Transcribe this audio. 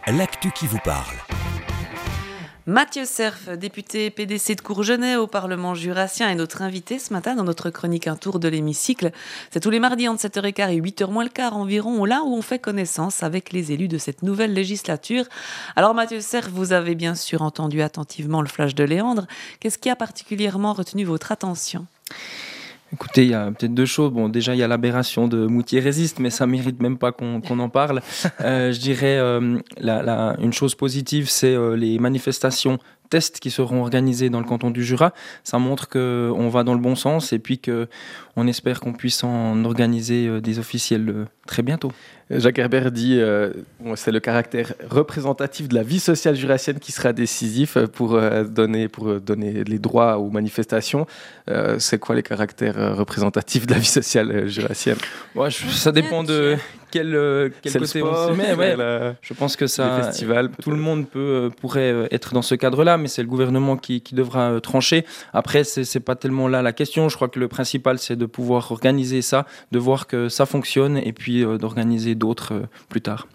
l'actu qui vous parle. Mathieu Serf, député PDC de Courgenay au Parlement jurassien, est notre invité ce matin dans notre chronique Un tour de l'hémicycle. C'est tous les mardis entre 7h15 et 8h moins le quart environ, là où on fait connaissance avec les élus de cette nouvelle législature. Alors Mathieu Serf, vous avez bien sûr entendu attentivement le flash de Léandre. Qu'est-ce qui a particulièrement retenu votre attention ? Écoutez, il y a peut-être deux choses. Bon, déjà, il y a l'aberration de Moutier résiste, mais ça mérite même pas qu'on en parle. Je dirais, une chose positive, c'est les manifestations tests qui seront organisées dans le canton du Jura. Ça montre qu'on va dans le bon sens et puis qu'on espère qu'on puisse en organiser des officiels très bientôt. Jacques Herbert dit c'est le caractère représentatif de la vie sociale jurassienne qui sera décisif pour donner les droits aux manifestations. C'est quoi les caractères représentatifs de la vie sociale jurassienne ? Ouais, ça dépend de quel côté le sport, on se met. Ouais. Je pense que ça, tout le monde pourrait être dans ce cadre-là, mais c'est le gouvernement qui devra trancher. Après, c'est pas tellement là la question. Je crois que le principal, c'est de pouvoir organiser ça, de voir que ça fonctionne et puis d'organiser d'autres plus tard.